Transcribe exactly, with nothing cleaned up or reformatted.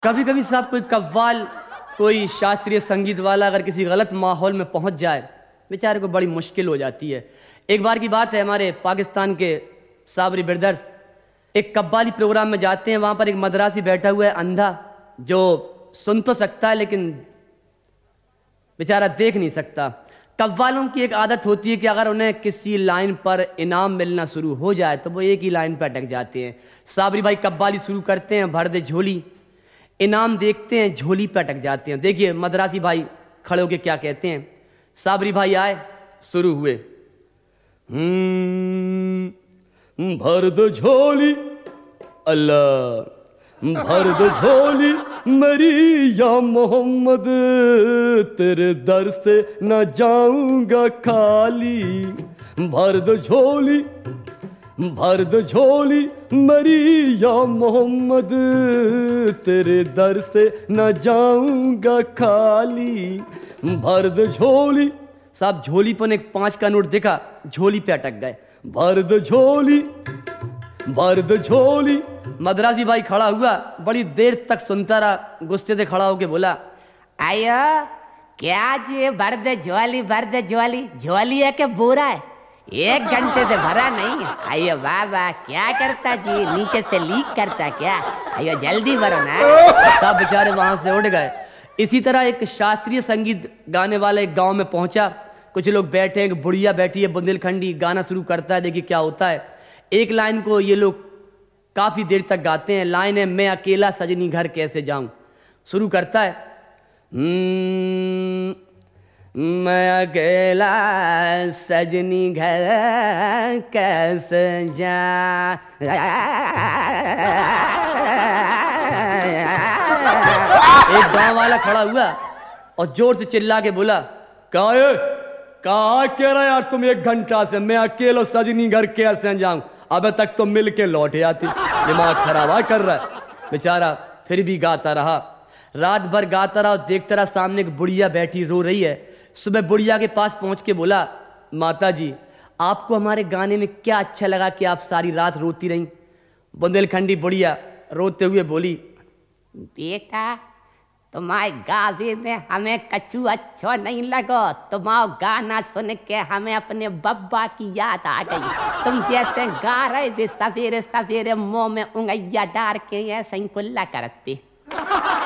कभी कभी साहब कोई कव्वाल, कोई शास्त्रीय संगीत वाला अगर किसी गलत माहौल में पहुंच जाए, बेचारे को बड़ी मुश्किल हो जाती है। एक बार की बात है, हमारे पाकिस्तान के साबरी ब्रदर्स एक कव्वाली प्रोग्राम में जाते हैं। वहाँ पर एक मद्रासी बैठा हुआ है अंधा, जो सुन तो सकता है लेकिन बेचारा देख नहीं सकता। कव्वालों की एक आदत होती है कि अगर उन्हें किसी लाइन पर इनाम मिलना शुरू हो जाए तो वो एक ही लाइन पर अटक जाते हैं। साबरी भाई कव्वाली शुरू करते हैं, भर दे झोली, इनाम देखते हैं, झोली पे अटक जाते हैं। देखिए मद्रासी भाई खड़े होके क्या कहते हैं। साबरी भाई आए, शुरू हुए, हम्म भर दो झोली अल्लाह, भर दो झोली मेरी या मोहम्मद, तेरे दर से न जाऊंगा खाली। भर दो झोली, भर दो झोली मेरी या मोहम्मद, तेरे दर से न जाऊंगा खाली। भर दो झोली। साहब झोली पर एक पांच का नोट दिखा, झोली पे अटक गए। भर दो झोली, भर दो झोली। मद्रासी भाई खड़ा हुआ, बड़ी देर तक सुनता रहा, गुस्से से खड़ा होके बोला, आयो क्या जी, भर दे झोली, भर दे झोली। झोली है कि बोरा है? एक घंटे से भरा नहीं। आयो वाह वाह, क्या करता जी, नीचे से लीक करता क्या? आयो जल्दी भरो ना। सब बेचारे वहां से उठ गए। इसी तरह एक शास्त्रीय संगीत गाने वाला एक गांव में पहुंचा। कुछ लोग बैठे, एक बुढ़िया बैठी है, बुंदेलखंडी गाना शुरू करता है। देखिए क्या होता है। एक लाइन को ये लोग काफी देर तक गाते हैं। लाइन है, मैं अकेला सजनी घर कैसे जाऊं। शुरू करता है, मैं अकेला सजनी घर कैसे जा। एक गांव वाला खड़ा हुआ और जोर से चिल्ला के बोला, कहा है, कहा कह रहा यार तुम एक घंटा से, मैं अकेला सजनी घर कैसे जाऊं। अबे तक तो मिल के लौटे आती। दिमाग खराब कर रहा है बेचारा। फिर भी गाता रहा, रात भर गाता रहा और देखता रहा। सामने एक बुढ़िया बैठी रो रही है। सुबह बुढ़िया के पास पहुंच के बोला, माता जी आपको हमारे गाने में क्या अच्छा लगा कि आप सारी रात रोती रहीं। बुंदेलखंडी बुढ़िया रोते हुए बोली, बेटा तुम्हारे गावे में हमें कछु अच्छो नहीं लगो। तुम्हारा गाना सुन के हमें अपने बब्बा की याद आ गई। तुम जैसे गा रहे भी सवेरे सवेरे मुंह में उंगलियां डाल के ऐसे ही कुल्ला करती।